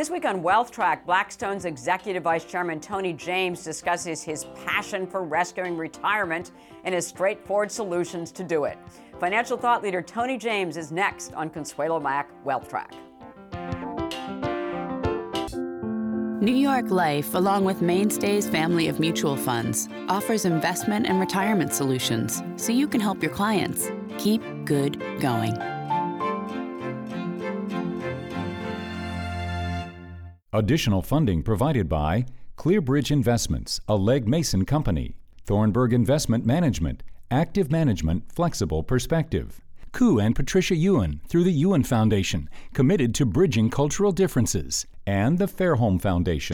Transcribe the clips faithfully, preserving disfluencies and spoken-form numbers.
This week on Wealth Track, Blackstone's Executive Vice Chairman Tony James discusses his passion for rescuing retirement and his straightforward solutions to do it. Financial thought leader Tony James is next on Consuelo Mack Wealth Track. New York Life, along with Mainstay's family of mutual funds, offers investment and retirement solutions so you can help your clients keep good going. Additional funding provided by Clearbridge Investments, a Legg Mason company, Thornburg Investment Management, Active Management, Flexible Perspective, Koo and Patricia Ewan through the Ewan Foundation, committed to bridging cultural differences, and the Fairholme Foundation.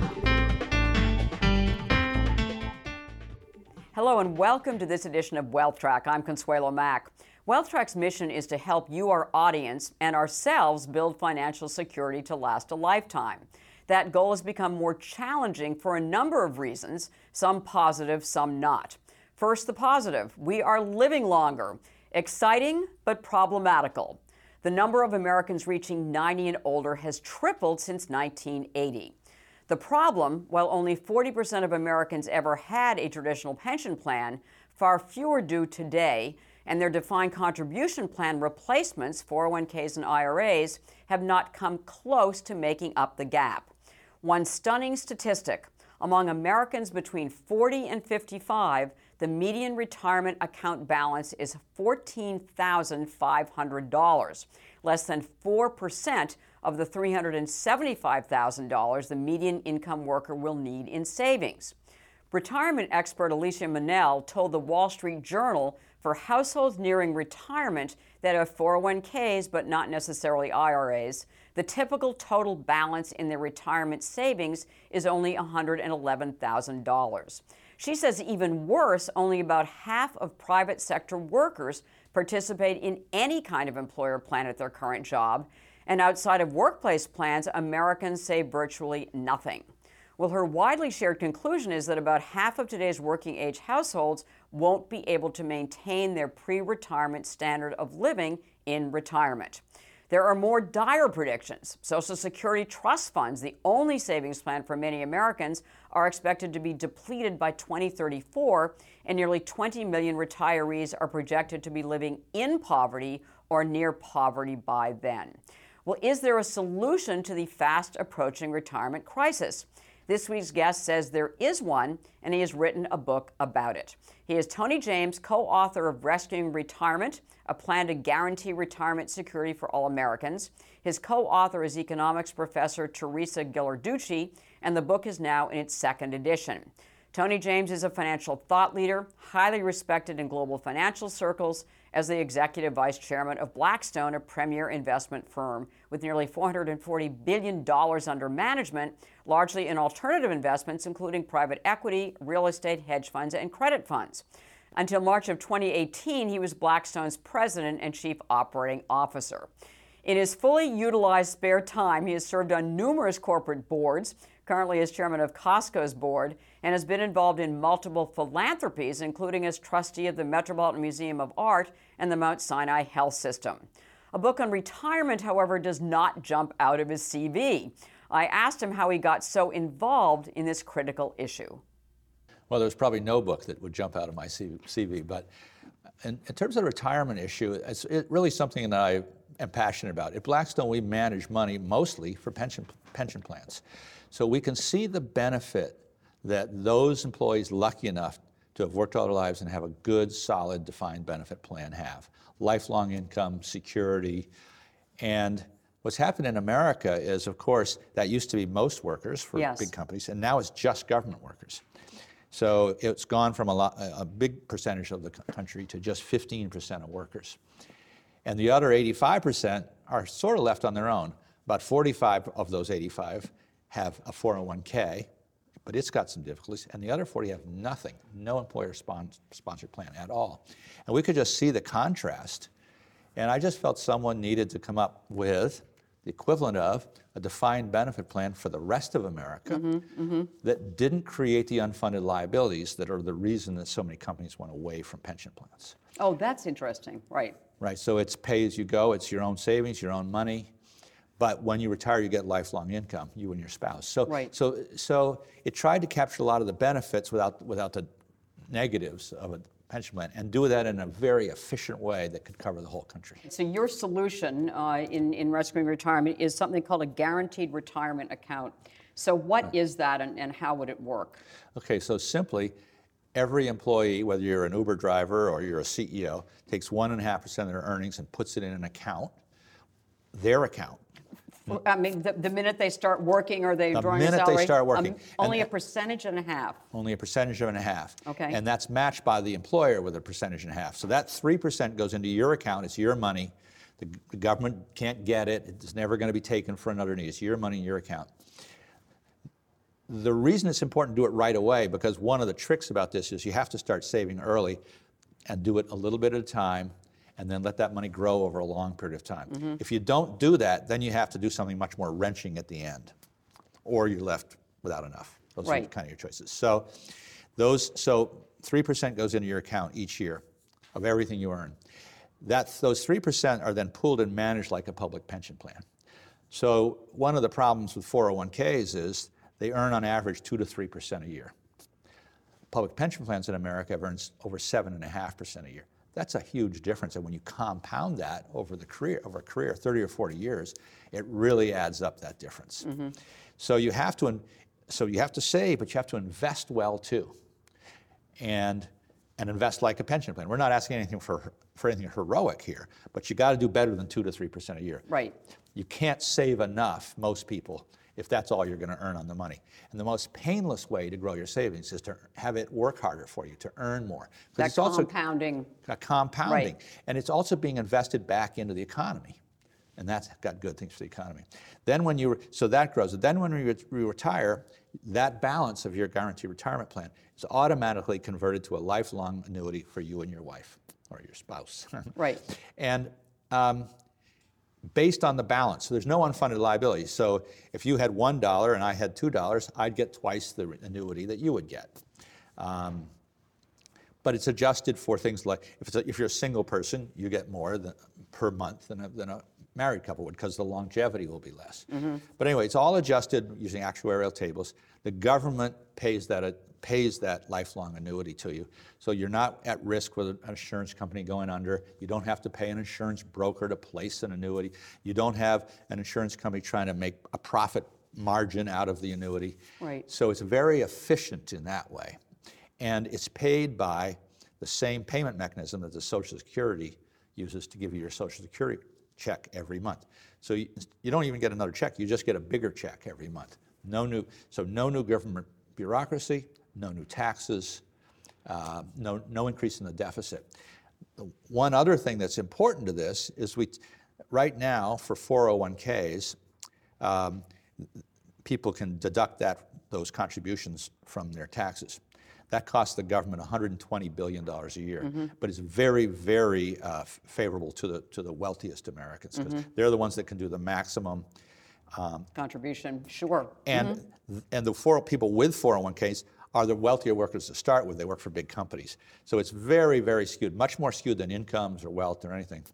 Hello and welcome to this edition of Wealth Track. I'm Consuelo Mack. Wealth Track's mission is to help you, our audience, and ourselves build financial security to last a lifetime. That goal has become more challenging for a number of reasons, some positive, some not. First, the positive. We are living longer. Exciting, but problematical. The number of Americans reaching ninety and older has tripled since nineteen eighty. The problem, while only forty percent of Americans ever had a traditional pension plan, far fewer do today, and their defined contribution plan replacements, four oh one k's and I R As, have not come close to making up the gap. One stunning statistic, among Americans between forty and fifty-five, the median retirement account balance is fourteen thousand five hundred dollars, less than four percent of the three hundred seventy-five thousand dollars the median income worker will need in savings. Retirement expert Alicia Manel told the Wall Street Journal for households nearing retirement that have four oh one k's but not necessarily I R As, the typical total balance in their retirement savings is only one hundred eleven thousand dollars. She says even worse, only about half of private sector workers participate in any kind of employer plan at their current job, and outside of workplace plans, Americans save virtually nothing. Well, her widely shared conclusion is that about half of today's working age households won't be able to maintain their pre-retirement standard of living in retirement. There are more dire predictions. Social Security trust funds, the only savings plan for many Americans, are expected to be depleted by twenty thirty-four, and nearly twenty million retirees are projected to be living in poverty or near poverty by then. Well, is there a solution to the fast approaching retirement crisis? This week's guest says there is one, and he has written a book about it. He is Tony James, co-author of Rescuing Retirement, a plan to guarantee retirement security for all Americans. His co-author is economics professor Teresa Ghilarducci, and the book is now in its second edition. Tony James is a financial thought leader, highly respected in global financial circles as the executive vice chairman of Blackstone, a premier investment firm with nearly four hundred forty billion dollars under management, largely in alternative investments, including private equity, real estate, hedge funds, and credit funds. Until March of twenty eighteen, he was Blackstone's president and chief operating officer. In his fully utilized spare time, he has served on numerous corporate boards, currently as chairman of Costco's board, and has been involved in multiple philanthropies, including as trustee of the Metropolitan Museum of Art and the Mount Sinai Health System. A book on retirement, however, does not jump out of his C V. I asked him how he got so involved in this critical issue. Well, there's probably no book that would jump out of my C V, but in, in terms of the retirement issue, it's it really something that I am passionate about. At Blackstone, we manage money mostly for pension pension plans. So we can see the benefit that those employees lucky enough to have worked all their lives and have a good, solid, defined benefit plan have. Lifelong income, security. And what's happened in America is, of course, that used to be most workers for yes. big companies, and now it's just government workers. So it's gone from a, lot, a big percentage of the country to just fifteen percent of workers. And the other eighty-five percent are sort of left on their own. About forty-five of those eighty-five have a four oh one k, but it's got some difficulties, and the other forty have nothing, no employer-sponsored plan at all. And we could just see the contrast, and I just felt someone needed to come up with the equivalent of a defined benefit plan for the rest of America mm-hmm, mm-hmm. that didn't create the unfunded liabilities that are the reason that so many companies went away from pension plans. Oh, that's interesting, right. Right, so it's pay as you go, it's your own savings, your own money, But when you retire, you get lifelong income, you and your spouse. So, Right. so, so it tried to capture a lot of the benefits without, without the negatives of a pension plan, and do that in a very efficient way that could cover the whole country. So your solution uh, in, in rescuing retirement is something called a guaranteed retirement account. So what right. is that, and, and how would it work? Okay, so simply, every employee, whether you're an Uber driver or you're a C E O, takes one and a half percent of their earnings and puts it in an account, their account. I mean, the, the minute they start working, are they the drawing a salary? The minute they start working. Um, only and, a percentage and a half. Only a percentage and a half. Okay. And that's matched by the employer with a percentage and a half. So that three percent goes into your account. It's your money. The, the government can't get it. It's never going to be taken for another need. It's your money in your account. The reason it's important to do it right away, because one of the tricks about this is you have to start saving early and do it a little bit at a time, and then let that money grow over a long period of time. Mm-hmm. If you don't do that, then you have to do something much more wrenching at the end, or you're left without enough. Those right. are kind of your choices. So, those so three percent goes into your account each year of everything you earn. That those three percent are then pooled and managed like a public pension plan. So one of the problems with four oh one Ks is they earn on average two to three percent a year. Public pension plans in America have earned over seven and a half percent a year. That's a huge difference, and when you compound that over the career, over a career, thirty or forty years, it really adds up that difference. Mm-hmm. So you have to, so you have to save, but you have to invest well too, and and invest like a pension plan. We're not asking anything for for anything heroic here, but you got to do better than two to three percent a year. Right. You can't save enough, most people, if that's all you're going to earn on the money. And the most painless way to grow your savings is to have it work harder for you, to earn more. That it's also compounding. A compounding. Right. And it's also being invested back into the economy. And that's got good things for the economy. Then when you, so that grows. Then when you re- retire, that balance of your guaranteed retirement plan is automatically converted to a lifelong annuity for you and your wife or your spouse. Right. And um, based on the balance. So there's no unfunded liability. So if you had one dollar and I had two dollars, I'd get twice the annuity that you would get. Um, but it's adjusted for things like, if, it's a, if you're a single person, you get more than, per month than a, than a married couple would, because the longevity will be less. Mm-hmm. But anyway, it's all adjusted using actuarial tables. The government pays that, uh, pays that lifelong annuity to you. So you're not at risk with an insurance company going under. You don't have to pay an insurance broker to place an annuity. You don't have an insurance company trying to make a profit margin out of the annuity. Right. So it's very efficient in that way. And it's paid by the same payment mechanism that the Social Security uses to give you your Social Security check every month. So you, you don't even get another check, you just get a bigger check every month. No new, so no new government bureaucracy, no new taxes, uh, no, no increase in the deficit. The one other thing that's important to this is we, right now for four oh one Ks, um, people can deduct that, those contributions from their taxes. That costs the government one hundred twenty billion dollars a year, mm-hmm. but it's very, very uh, favorable to the to the wealthiest Americans, because mm-hmm. they're the ones that can do the maximum um, contribution. Sure. And mm-hmm. and the four people with four oh one Ks are the wealthier workers to start with. They work for big companies, so it's very, very skewed, much more skewed than incomes or wealth or anything.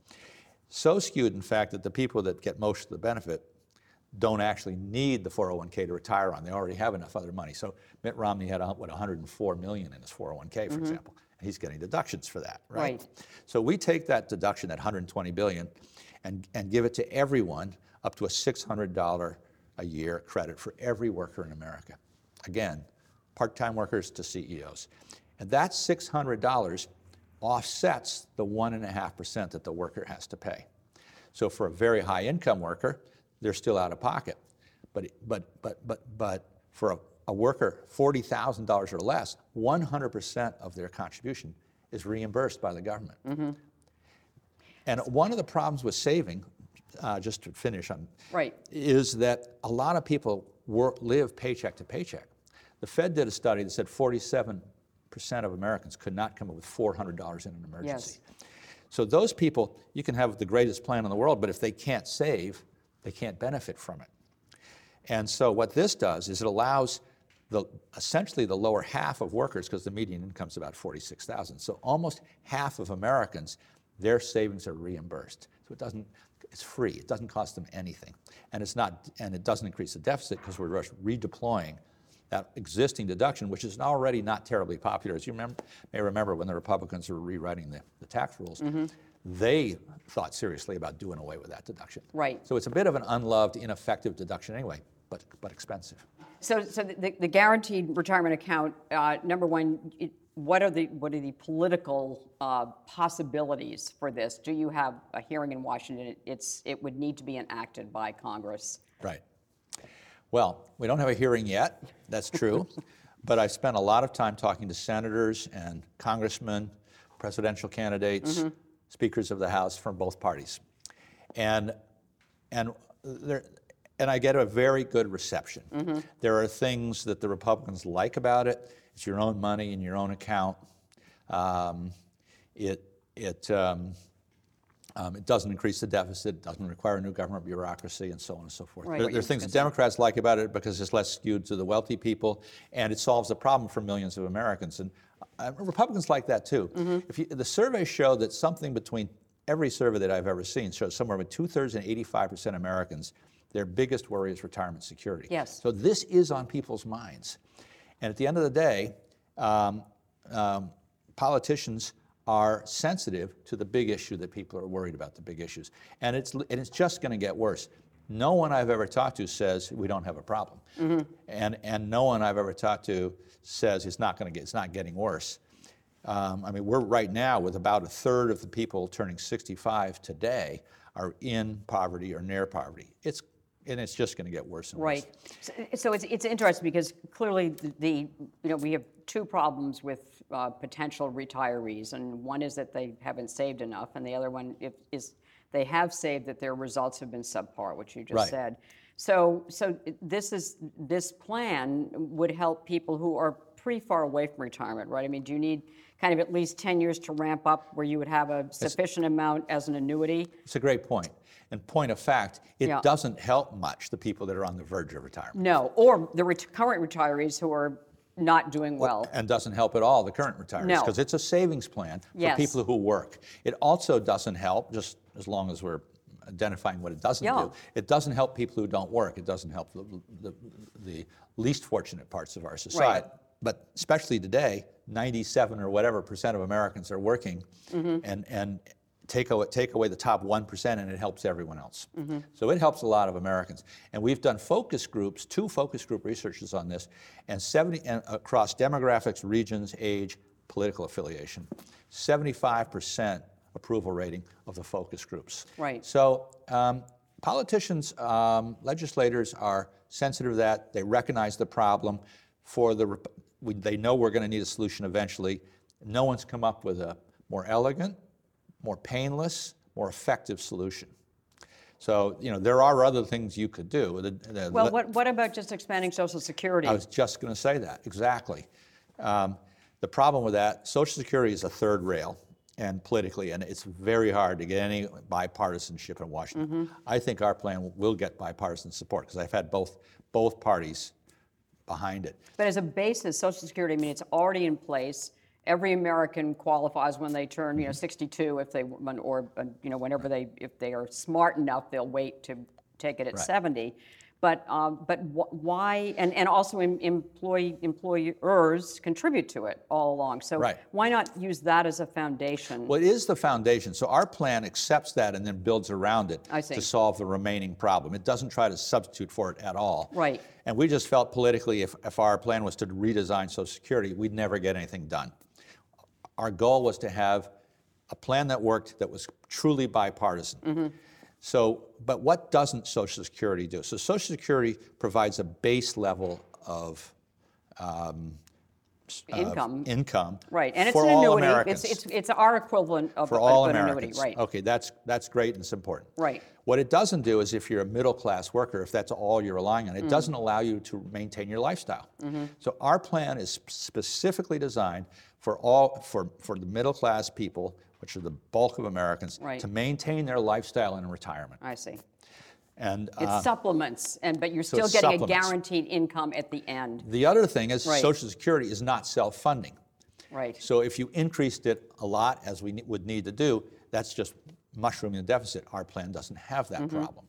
So skewed, in fact, that the people that get most of the benefit don't actually need the four oh one K to retire on. They already have enough other money. So Mitt Romney had, what, one hundred four million dollars in his four oh one K, for mm-hmm. example, and he's getting deductions for that, right? Right. So we take that deduction, that one hundred twenty billion dollars, and, and give it to everyone up to a six hundred dollars a year credit for every worker in America. Again, part-time workers to C E Os. And that six hundred dollars offsets the one point five percent that the worker has to pay. So for a very high income worker, they're still out of pocket. But, but, but, but, but for a, a worker, forty thousand dollars or less, one hundred percent of their contribution is reimbursed by the government. Mm-hmm. And one of the problems with saving, uh, just to finish on, right. is that a lot of people work, live paycheck to paycheck. The Fed did a study that said forty-seven percent of Americans could not come up with four hundred dollars in an emergency. Yes. So those people, you can have the greatest plan in the world, but if they can't save, they can't benefit from it. And so what this does is it allows the, essentially the lower half of workers, because the median income is about forty-six thousand dollars, so almost half of Americans their savings are reimbursed. So it doesn't, it's free. It doesn't cost them anything. And it's not, and it doesn't increase the deficit because we're just redeploying that existing deduction, which is already not terribly popular. As you remember, may remember when the Republicans were rewriting the, the tax rules, mm-hmm. they thought seriously about doing away with that deduction. Right. So it's a bit of an unloved, ineffective deduction anyway, but but expensive. So, so the, the guaranteed retirement account, uh, number one, it, what are the what are the political uh, possibilities for this? Do you have a hearing in Washington? It, it's it would need to be enacted by Congress. Right. Well, we don't have a hearing yet. That's true, but I've spent a lot of time talking to senators and congressmen, presidential candidates, mm-hmm. speakers of the House from both parties, and and there. And I get a very good reception. Mm-hmm. There are things that the Republicans like about it. It's your own money in your own account. Um, it it um, um, it doesn't increase the deficit. It doesn't require a new government bureaucracy, and so on and so forth. Right. There, there are things that Democrats like about it because it's less skewed to the wealthy people, and it solves the problem for millions of Americans. And uh, Republicans like that too. Mm-hmm. If you, the surveys show that something between every survey that I've ever seen shows somewhere between two thirds and eighty-five percent Americans. Their biggest worry is retirement security. Yes. So this is on people's minds. And at the end of the day, um, um, politicians are sensitive to the big issue that people are worried about, the big issues. And it's, and it's just going to get worse. No one I've ever talked to says we don't have a problem. Mm-hmm. And, and no one I've ever talked to says it's not going to get, it's not getting worse. Um, I mean, we're right now with about a third of the people turning sixty-five today are in poverty or near poverty. It's And it's just going to get worse and right. worse. Right. So, so it's it's interesting because clearly the, the you know we have two problems with uh, potential retirees, and one is that they haven't saved enough, and the other one if, is they have saved that their results have been subpar, which you just right. said. So so this is this plan would help people who are pretty far away from retirement, right? I mean, do you need kind of at least ten years to ramp up where you would have a sufficient it's, amount as an annuity? It's a great point. And point of fact, it yeah. doesn't help much the people that are on the verge of retirement. No, or the ret- current retirees who are not doing well. And doesn't help at all the current retirees, because no. it's a savings plan for yes. people who work. It also doesn't help, just as long as we're identifying what it doesn't yeah. do, it doesn't help people who don't work. It doesn't help the, the, the least fortunate parts of our society. Right. But especially today, ninety-seven or whatever percent of Americans are working, mm-hmm. and, and take away, take away the top one percent and it helps everyone else. Mm-hmm. So it helps a lot of Americans. And we've done focus groups, two focus group researches on this, and seventy and across demographics, regions, age, political affiliation, seventy-five percent approval rating of the focus groups. Right. So um, politicians, um, legislators are sensitive to that. They recognize the problem. For the, we, they know we're going to need a solution eventually. No one's come up with a more elegant, more painless, more effective solution. So, you know, there are other things you could do. The, the, well, what, what about just expanding Social Security? I was just going to say that, exactly. Um, the problem with that, Social Security is a third rail, and politically, and it's very hard to get any bipartisanship in Washington. Mm-hmm. I think our plan will get bipartisan support, because I've had both, both parties behind it. But as a basis, Social Security, I mean, it's already in place. Every American qualifies when they turn, you know, sixty-two, if they, or you know, whenever they, if they are smart enough, they'll wait to take it at right. seventy. But um, but wh- why? And, and also, em- employee employers contribute to it all along. So right. why not use that as a foundation? Well, it is the foundation. So our plan accepts that and then builds around it I see. to solve the remaining problem. It doesn't try to substitute for it at all. Right. And we just felt politically, if, if our plan was to redesign Social Security, we'd never get anything done. Our goal was to have a plan that worked, that was truly bipartisan. Mm-hmm. So, but what doesn't Social Security do? So Social Security provides a base level of um, income. Of income. Right, and it's for an all annuity. Americans. It's, it's it's our equivalent of for a, all an Americans. annuity. Right. Okay, that's that's great and it's important. Right. What it doesn't do is, if you're a middle class worker, if that's all you're relying on, it mm. doesn't allow you to maintain your lifestyle. Mm-hmm. So our plan is specifically designed for all for for the middle class people, which are the bulk of Americans, right. to maintain their lifestyle in retirement. I see. And it uh, supplements, and but you're so still getting supplements. a guaranteed income at the end. The other thing is right. Social Security is not self-funding. Right. So if you increased it a lot, as we ne- would need to do, that's just mushrooming the deficit. Our plan doesn't have that mm-hmm. problem.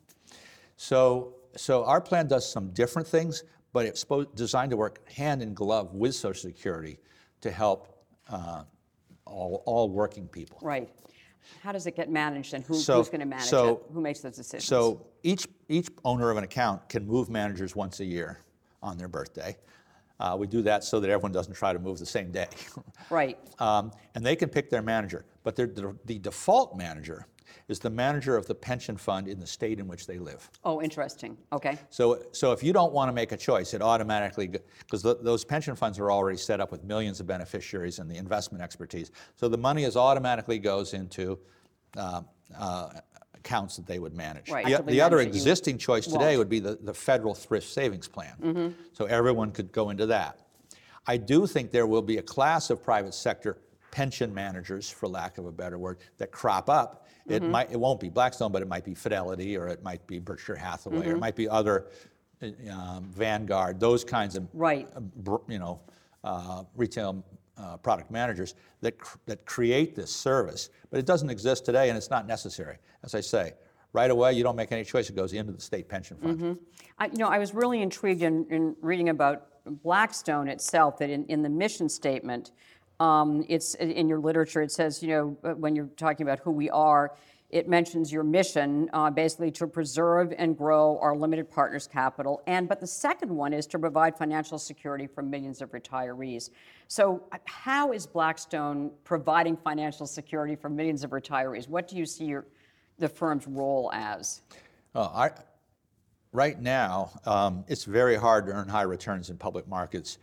So, so our plan does some different things, but it's supposed, designed to work hand in glove with Social Security to help uh, all, all working people. Right. How does it get managed, and who, so, who's going to manage so, it? Who makes those decisions? So each, each owner of an account can move managers once a year on their birthday. Uh, we do that so that everyone doesn't try to move the same day. Right. Um, and they can pick their manager. But the, the default manager is the manager of the pension fund in the state in which they live. Oh, interesting. Okay. So, so if you don't want to make a choice, it automatically, because th those pension funds are already set up with millions of beneficiaries and the investment expertise. So the money is automatically goes into uh, uh, accounts that they would manage. Right. The, Actively the other manage it, you existing choice today won't. would be the, the federal thrift savings plan. Mm-hmm. So everyone could go into that. I do think there will be a class of private sector pension managers, for lack of a better word, that crop up. It Mm-hmm. might, it won't be Blackstone, but it might be Fidelity, or it might be Berkshire Hathaway, mm-hmm. or it might be other um, Vanguard, those kinds of right. uh, you know uh, retail uh, product managers that cr that create this service. But it doesn't exist today, and it's not necessary. As I say, right away, you don't make any choice; it goes into the state pension fund. Mm-hmm. I, you know, I was really intrigued in, in reading about Blackstone itself. That in, in the mission statement. Um, it's in your literature, it says, you know, when you're talking about who we are, it mentions your mission, uh, basically to preserve and grow our limited partners' capital. And but the second one is to provide financial security for millions of retirees. So how is Blackstone providing financial security for millions of retirees? What do you see your, the firm's role as? Uh, I, right now, um, it's very hard to earn high returns in public markets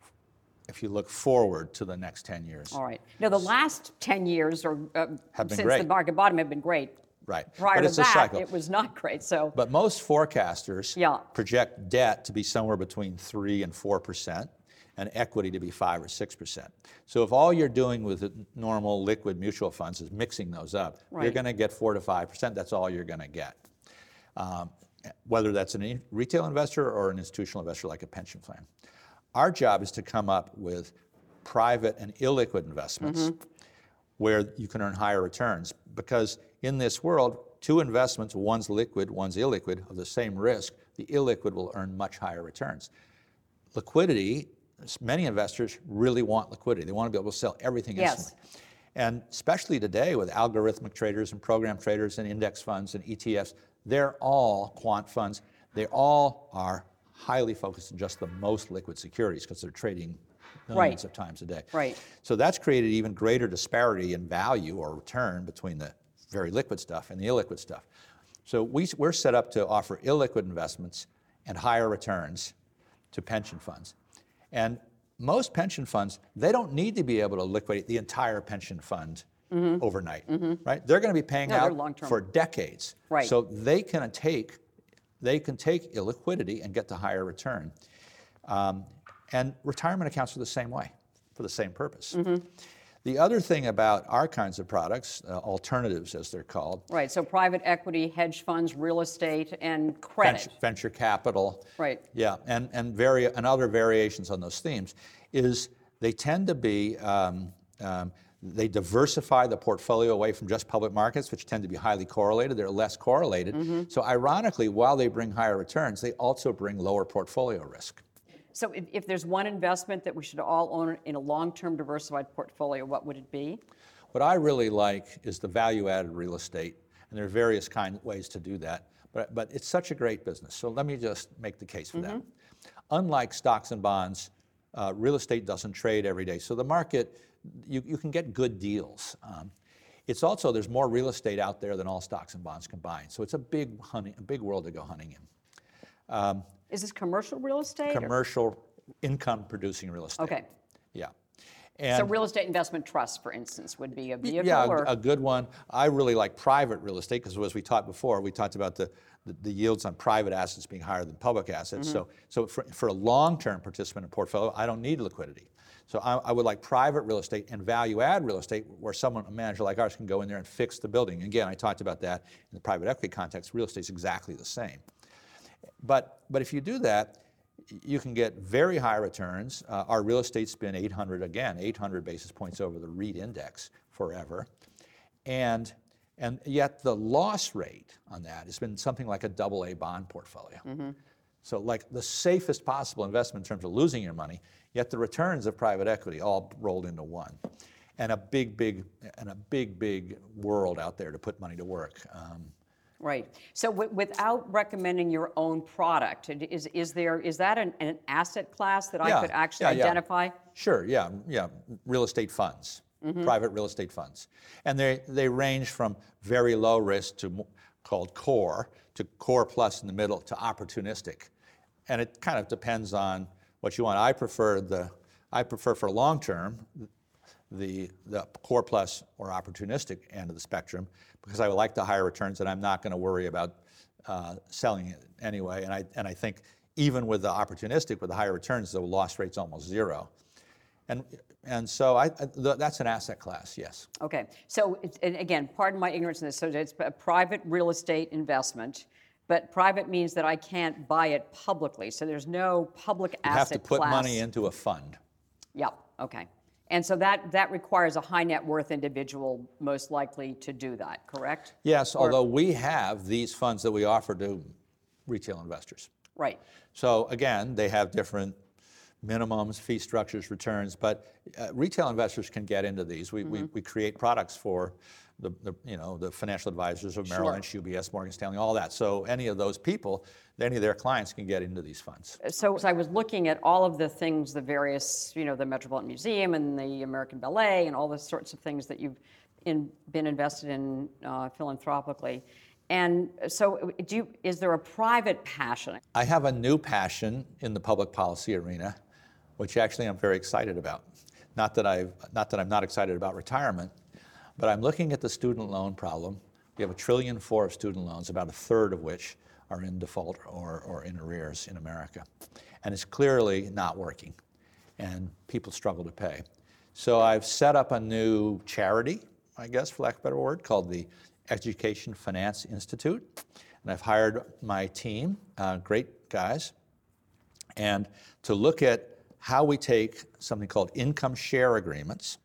if you look forward to the next ten years. All right. Now, the last ten years, or uh, have been since great. the market bottom, have been great. Right. Prior but to it's that, a cycle. it was not great. So, but most forecasters yeah. project debt to be somewhere between three and four percent, and equity to be five or six percent. So if all you're doing with normal liquid mutual funds is mixing those up, right. you're going to get four to five percent. That's all you're going to get. Um, whether that's a retail investor or an institutional investor like a pension plan. Our job is to come up with private and illiquid investments mm-hmm. where you can earn higher returns. Because in this world, two investments, one's liquid, one's illiquid, of the same risk, the illiquid will earn much higher returns. Liquidity, many investors really want liquidity. They want to be able to sell everything yes. instantly. And especially today with algorithmic traders and program traders and index funds and E T Fs, they're all quant funds. They all are highly focused on just the most liquid securities because they're trading millions right. of times a day. Right. So that's created even greater disparity in value or return between the very liquid stuff and the illiquid stuff. So we, we're set up to offer illiquid investments and higher returns to pension funds. And most pension funds, they don't need to be able to liquidate the entire pension fund mm-hmm. overnight, mm-hmm. right? They're going to be paying no, out for decades. Right. So they can take, they can take illiquidity and get the higher return. Um, and retirement accounts are the same way, for the same purpose. Mm-hmm. The other thing about our kinds of products, uh, alternatives as they're called. Right, so private equity, hedge funds, real estate, and credit. Venture, venture capital. Right. Yeah, and, and, vari and other variations on those themes is they tend to be, um, um, they diversify the portfolio away from just public markets, which tend to be highly correlated. They're less correlated. Mm-hmm. So ironically, while they bring higher returns, they also bring lower portfolio risk. So if, if there's one investment that we should all own in a long-term diversified portfolio, what would it be? What I really like is the value-added real estate, and there are various kind of ways to do that, but, but it's such a great business. So let me just make the case for mm-hmm. that. Unlike stocks and bonds, uh, real estate doesn't trade every day. So the market, you, you can get good deals. Um, it's also, there's more real estate out there than all stocks and bonds combined. So it's a big, hunting, a big world to go hunting in. Um, Is this commercial real estate? Commercial income-producing real estate. Okay. Yeah. And so real estate investment trusts, for instance, would be a vehicle? Yeah, or? a, a good one. I really like private real estate because as we talked before, we talked about the, the, the yields on private assets being higher than public assets. Mm-hmm. So, so for, for a long-term participant in a portfolio, I don't need liquidity. So I, I would like private real estate and value-add real estate where someone, a manager like ours, can go in there and fix the building. Again, I talked about that in the private equity context. Real estate is exactly the same. But, but if you do that, you can get very high returns. Uh, our real estate's been eight hundred, again, eight hundred basis points over the REIT index forever. And And yet the loss rate on that has been something like a double A bond portfolio. Mm-hmm. So like the safest possible investment in terms of losing your money, yet the returns of private equity all rolled into one. And a big, big, and a big, big world out there to put money to work. Um, Right. So w- without recommending your own product, is is there is that an, an asset class that yeah, I could actually yeah, yeah. identify? Sure, yeah, yeah. Real estate funds, mm-hmm. private real estate funds. And they, they range from very low risk to called core, to core plus in the middle, to opportunistic. And it kind of depends on what you want. I prefer the, I prefer for long term, the, the core plus or opportunistic end of the spectrum, because I like the higher returns and I'm not going to worry about uh, selling it anyway. And I, and I think even with the opportunistic, with the higher returns, the loss rate's almost zero. And, and so I, I, that's an asset class, yes. Okay. So it's, and again, pardon my ignorance in this, so it's a private real estate investment, but private means that I can't buy it publicly. So there's no public you asset class. You have to put class. money into a fund. Yep, okay. And so that, that requires a high net worth individual most likely to do that, correct? Yes, or, although we have these funds that we offer to retail investors. Right. So again, they have different minimums, fee structures, returns, but uh, retail investors can get into these. We, mm-hmm. we, we create products for the, the, you know, the financial advisors of Merrill sure. Lynch, U B S, Morgan Stanley, all that. So any of those people, any of their clients can get into these funds. So as I was looking at all of the things, the various, you know, the Metropolitan Museum and the American Ballet and all the sorts of things that you've in, been invested in uh, philanthropically. And so do you, is there a private passion? I have a new passion in the public policy arena, which actually I'm very excited about. Not that, I've, not that I'm not excited about retirement, but I'm looking at the student loan problem. We have a trillion four of student loans, about a third of which are in default or, or in arrears in America. And it's clearly not working, and people struggle to pay. So I've set up a new charity, I guess, for lack of a better word, called the Education Finance Institute. And I've hired my team, uh, great guys, and to look at how we take something called income share agreements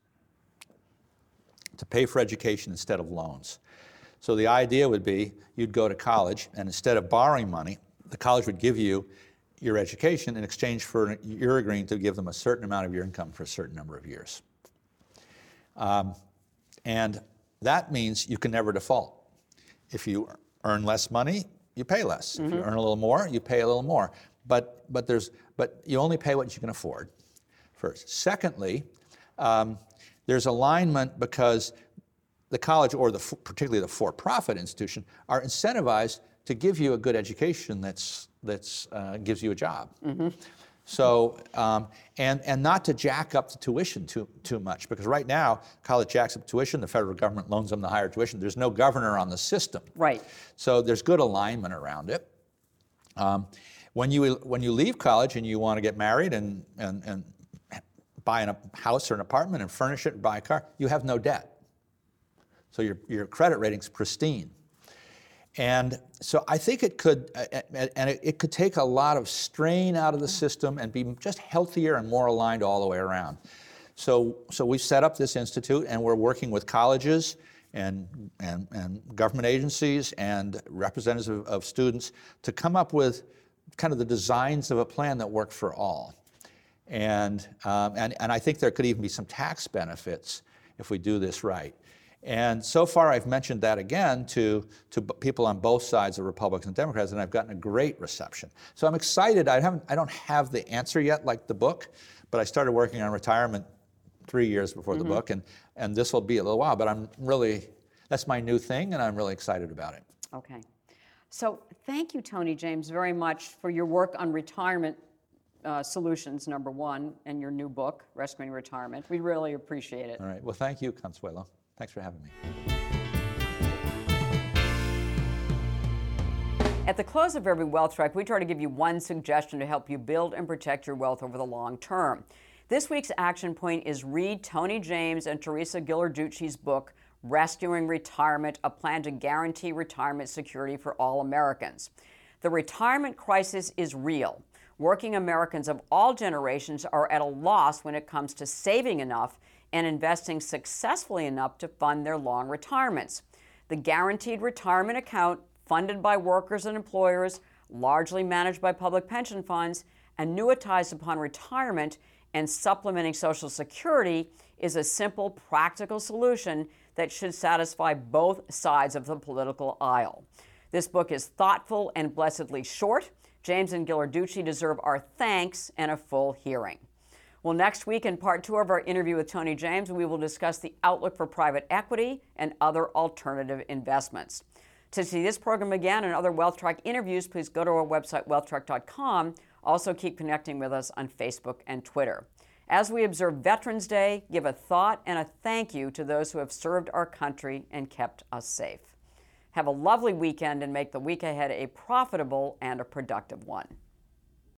to pay for education instead of loans. So the idea would be you'd go to college, and instead of borrowing money, the college would give you your education in exchange for you're agreeing to give them a certain amount of your income for a certain number of years. Um, and that means you can never default. If you earn less money, you pay less. Mm-hmm. If you earn a little more, you pay a little more. But but there's but you only pay what you can afford. First. Secondly, um, there's alignment because the college, or the particularly the for-profit institution, are incentivized to give you a good education that's that's uh, gives you a job. Mm-hmm. So um, and and not to jack up the tuition too too much, because right now college jacks up tuition, the federal government loans them the higher tuition. There's no governor on the system. Right. So there's good alignment around it. Um, when you when you leave college and you want to get married and and and buy a house or an apartment and furnish it and buy a car, you have no debt. So your your credit rating's pristine. And so I think it could, and it could take a lot of strain out of the system and be just healthier and more aligned all the way around. So, so we've set up this institute, and we're working with colleges and and, and government agencies and representatives of, of students to come up with kind of the designs of a plan that work for all. And um, and and I think there could even be some tax benefits if we do this right. And so far, I've mentioned that again to, to people on both sides of Republicans and Democrats, and I've gotten a great reception. So I'm excited. I haven't, I don't have the answer yet, like the book, but I started working on retirement three years before mm-hmm. the book, and, and this will be a little while, but I'm really, that's my new thing, and I'm really excited about it. Okay. So thank you, Tony James, very much for your work on retirement uh, solutions, number one, and your new book, Rescuing Retirement. We really appreciate it. All right. Well, thank you, Consuelo. Thanks for having me. At the close of every Wealth Track, we try to give you one suggestion to help you build and protect your wealth over the long term. This week's action point is read Tony James and Teresa Ghilarducci's book, Rescuing Retirement, a plan to guarantee retirement security for all Americans. The retirement crisis is real. Working Americans of all generations are at a loss when it comes to saving enough and investing successfully enough to fund their long retirements. the guaranteed retirement account funded by workers and employers, largely managed by public pension funds, annuitized upon retirement, and supplementing Social Security is a simple, practical solution that should satisfy both sides of the political aisle. This book is thoughtful and blessedly short. James and Ghilarducci deserve our thanks and a full hearing. Well, next week in part two of our interview with Tony James, we will discuss the outlook for private equity and other alternative investments. To see this program again and other WealthTrack interviews, please go to our website, wealth track dot com. Also, keep connecting with us on Facebook and Twitter. As we observe Veterans Day, give a thought and a thank you to those who have served our country and kept us safe. Have a lovely weekend and make the week ahead a profitable and a productive one.